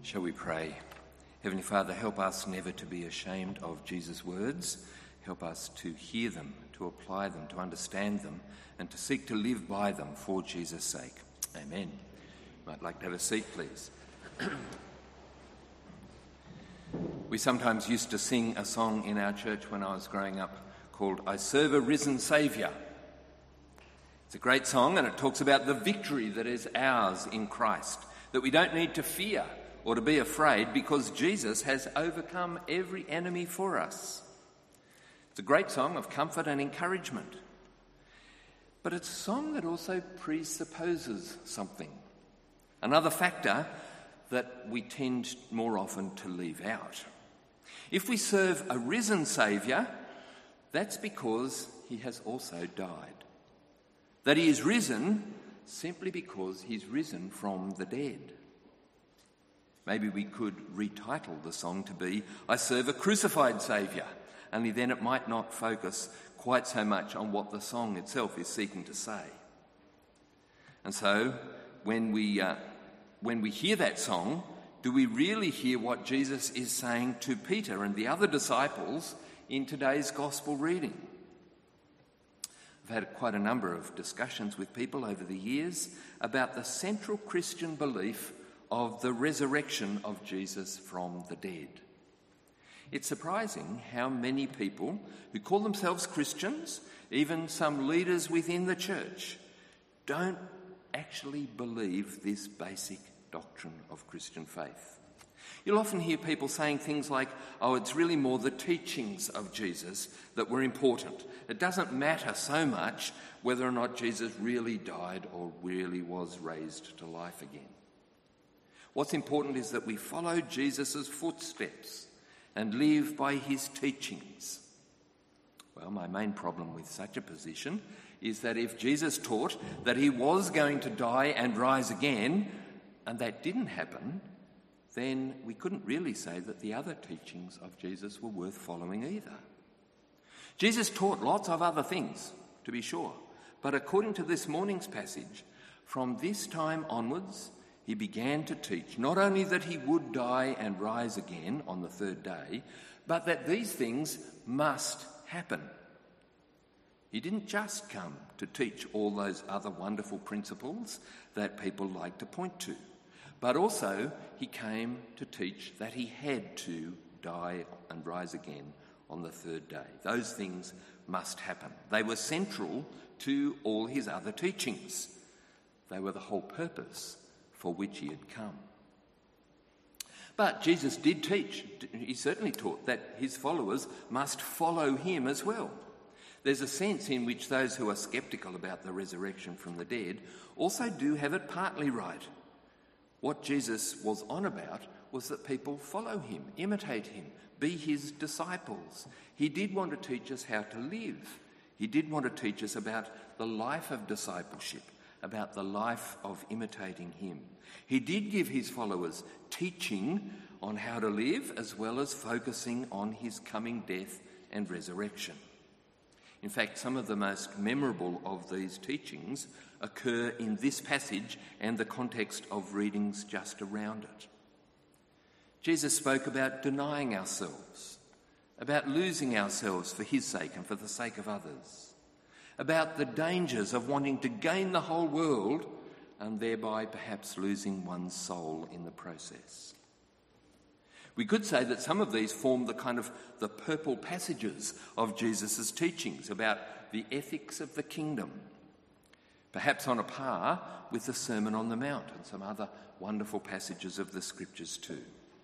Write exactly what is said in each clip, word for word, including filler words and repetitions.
Shall we pray? Heavenly Father, help us never to be ashamed of Jesus' words. Help us to hear them, to apply them, to understand them, and to seek to live by them for Jesus' sake. Amen. You might like to have a seat, please. We sometimes used to sing a song in our church when I was growing up called "I Serve a Risen Saviour." It's a great song, and it talks about the victory that is ours in Christ, that we don't need to fear or to be afraid because Jesus has overcome every enemy for us. It's a great song of comfort and encouragement. But it's a song that also presupposes something, another factor that we tend more often to leave out. If we serve a risen Saviour, that's because he has also died. That he is risen simply because he's risen from the dead. Maybe we could retitle the song to be "I Serve a Crucified Saviour," only then it might not focus quite so much on what the song itself is seeking to say. And so, when we uh, when we hear that song, do we really hear what Jesus is saying to Peter and the other disciples in today's gospel reading? I've had quite a number of discussions with people over the years about the central Christian belief of the resurrection of Jesus from the dead. It's surprising how many people who call themselves Christians, even some leaders within the church, don't actually believe this basic doctrine of Christian faith. You'll often hear people saying things like, oh, it's really more the teachings of Jesus that were important. It doesn't matter so much whether or not Jesus really died or really was raised to life again. What's important is that we follow Jesus' footsteps and live by his teachings. Well, my main problem with such a position is that if Jesus taught that he was going to die and rise again, and that didn't happen, then we couldn't really say that the other teachings of Jesus were worth following either. Jesus taught lots of other things, to be sure, but according to this morning's passage, from this time onwards, he began to teach not only that he would die and rise again on the third day, but that these things must happen. He didn't just come to teach all those other wonderful principles that people like to point to, but also he came to teach that he had to die and rise again on the third day. Those things must happen. They were central to all his other teachings. They were the whole purpose for which he had come. But Jesus did teach, he certainly taught that his followers must follow him as well. There's a sense in which those who are sceptical about the resurrection from the dead also do have it partly right. What Jesus was on about was that people follow him, imitate him, be his disciples. He did want to teach us how to live. He did want to teach us about the life of discipleship, about the life of imitating him. He did give his followers teaching on how to live, as well as focusing on his coming death and resurrection. In fact, some of the most memorable of these teachings occur in this passage and the context of readings just around it. Jesus spoke about denying ourselves, about losing ourselves for his sake and for the sake of others, about the dangers of wanting to gain the whole world and thereby perhaps losing one's soul in the process. We could say that some of these form the kind of the purple passages of Jesus' teachings about the ethics of the kingdom, perhaps on a par with the Sermon on the Mount and some other wonderful passages of the Scriptures too.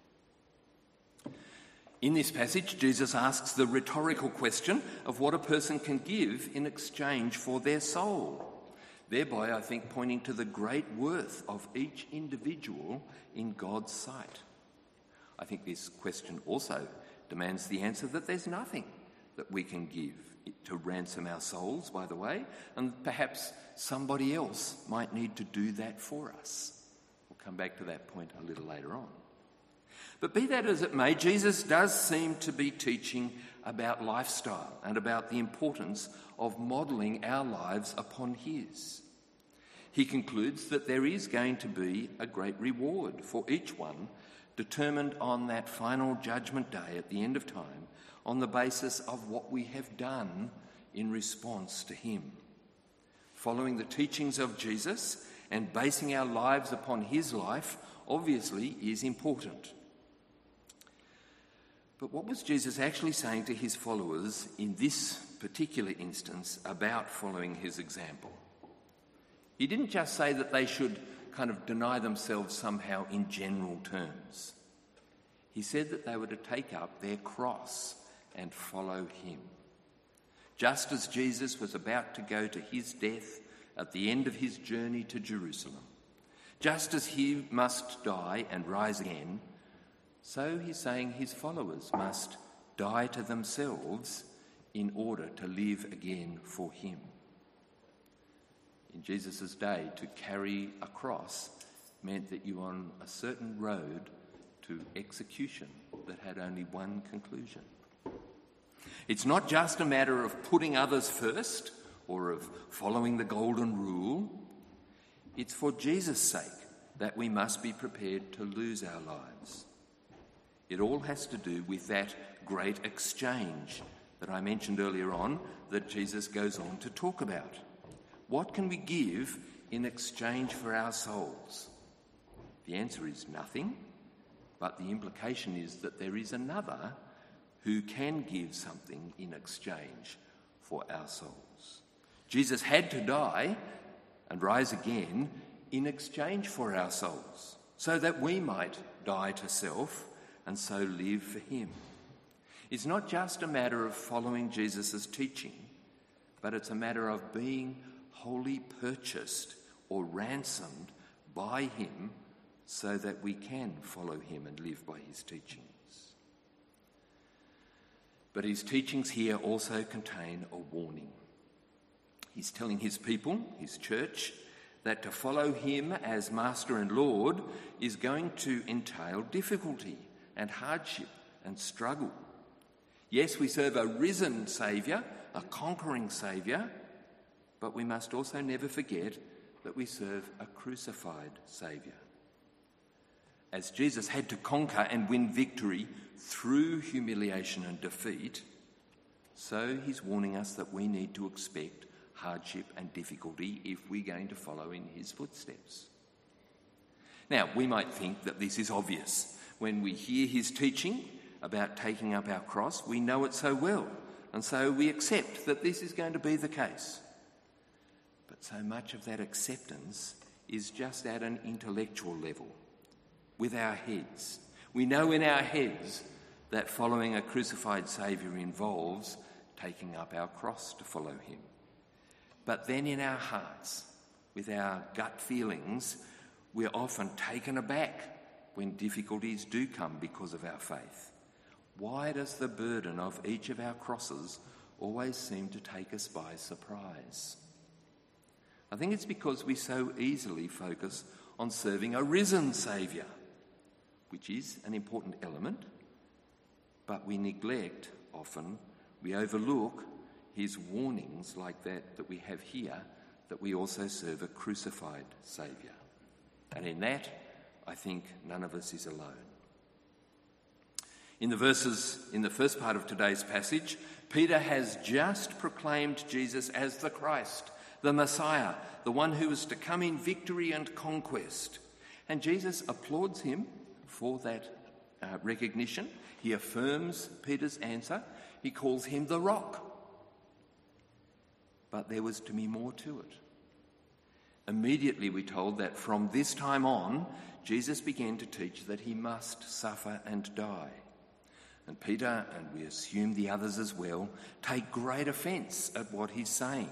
In this passage, Jesus asks the rhetorical question of what a person can give in exchange for their soul, thereby, I think, pointing to the great worth of each individual in God's sight. I think this question also demands the answer that there's nothing that we can give to ransom our souls, by the way, and perhaps somebody else might need to do that for us. We'll come back to that point a little later on. But be that as it may, Jesus does seem to be teaching about lifestyle and about the importance of modelling our lives upon his. He concludes that there is going to be a great reward for each one determined on that final judgment day at the end of time on the basis of what we have done in response to him. Following the teachings of Jesus and basing our lives upon his life obviously is important. But what was Jesus actually saying to his followers in this particular instance about following his example? He didn't just say that they should kind of deny themselves somehow in general terms. He said that they were to take up their cross and follow him. Just as Jesus was about to go to his death at the end of his journey to Jerusalem, just as he must die and rise again, so he's saying his followers must die to themselves in order to live again for him. In Jesus' day, to carry a cross meant that you were on a certain road to execution that had only one conclusion. It's not just a matter of putting others first or of following the golden rule. It's for Jesus' sake that we must be prepared to lose our lives. It all has to do with that great exchange that I mentioned earlier on that Jesus goes on to talk about. What can we give in exchange for our souls? The answer is nothing, but the implication is that there is another who can give something in exchange for our souls. Jesus had to die and rise again in exchange for our souls, so that we might die to self and so live for him. It's not just a matter of following Jesus' teaching, but it's a matter of being wholly purchased or ransomed by him so that we can follow him and live by his teachings. But his teachings here also contain a warning. He's telling his people, his church, that to follow him as Master and Lord is going to entail difficulty and hardship and struggle. Yes, we serve a risen Saviour, a conquering Saviour, but we must also never forget that we serve a crucified Saviour. As Jesus had to conquer and win victory through humiliation and defeat, so he's warning us that we need to expect hardship and difficulty if we're going to follow in his footsteps. Now, we might think that this is obvious. When we hear his teaching about taking up our cross, we know it so well, and so we accept that this is going to be the case. But so much of that acceptance is just at an intellectual level, with our heads. We know in our heads that following a crucified Saviour involves taking up our cross to follow him. But then in our hearts, with our gut feelings, we're often taken aback when difficulties do come because of our faith. Why does the burden of each of our crosses always seem to take us by surprise? I think it's because we so easily focus on serving a risen Saviour, which is an important element, but we neglect often, we overlook his warnings like that that we have here, that we also serve a crucified Saviour. And in that, I think none of us is alone. In the verses in the first part of today's passage, Peter has just proclaimed Jesus as the Christ, the Messiah, the one who is to come in victory and conquest. And Jesus applauds him for that uh, recognition. He affirms Peter's answer. He calls him the Rock. But there was to be more to it. Immediately we're told that from this time on, Jesus began to teach that he must suffer and die. And Peter, and we assume the others as well, take great offence at what he's saying.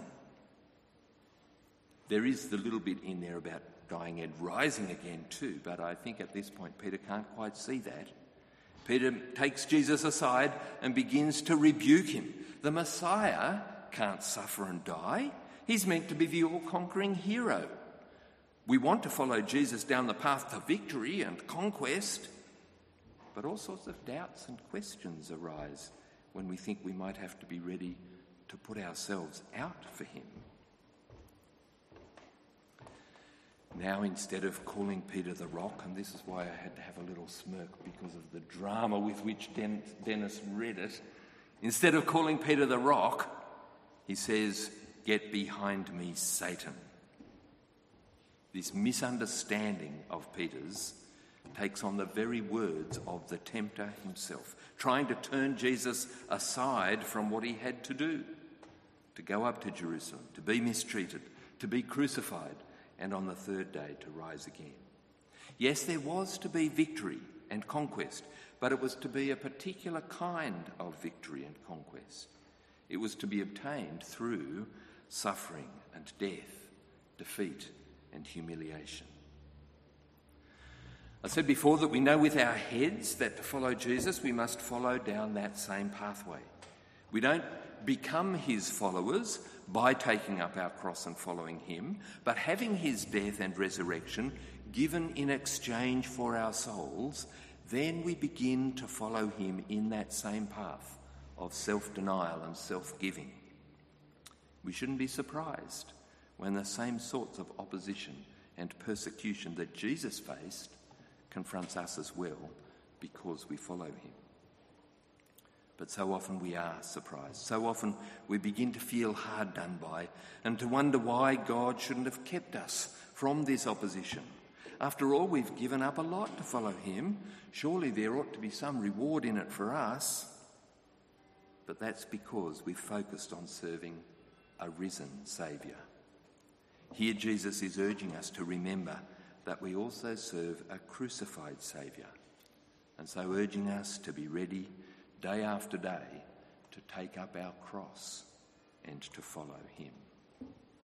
There is the little bit in there about dying and rising again too, but I think at this point Peter can't quite see that. Peter takes Jesus aside and begins to rebuke him. The Messiah can't suffer and die. He's meant to be the all-conquering hero. We want to follow Jesus down the path to victory and conquest, but all sorts of doubts and questions arise when we think we might have to be ready to put ourselves out for him. Now, instead of calling Peter the Rock, and this is why I had to have a little smirk because of the drama with which Den- Dennis read it, instead of calling Peter the Rock, he says, "Get behind me, Satan." This misunderstanding of Peter's takes on the very words of the tempter himself, trying to turn Jesus aside from what he had to do, to go up to Jerusalem, to be mistreated, to be crucified, and on the third day to rise again. Yes, there was to be victory and conquest, but it was to be a particular kind of victory and conquest. It was to be obtained through suffering and death, defeat and humiliation. I said before that we know with our heads that to follow Jesus we must follow down that same pathway. We don't become his followers by taking up our cross and following him, but having his death and resurrection given in exchange for our souls, then we begin to follow him in that same path of self-denial and self-giving. We shouldn't be surprised when the same sorts of opposition and persecution that Jesus faced confronts us as well because we follow him. But so often we are surprised. So often we begin to feel hard done by and to wonder why God shouldn't have kept us from this opposition. After all, we've given up a lot to follow him. Surely there ought to be some reward in it for us. But that's because we've focused on serving a risen Saviour. Here Jesus is urging us to remember that we also serve a crucified Saviour, and so urging us to be ready day after day to take up our cross and to follow him.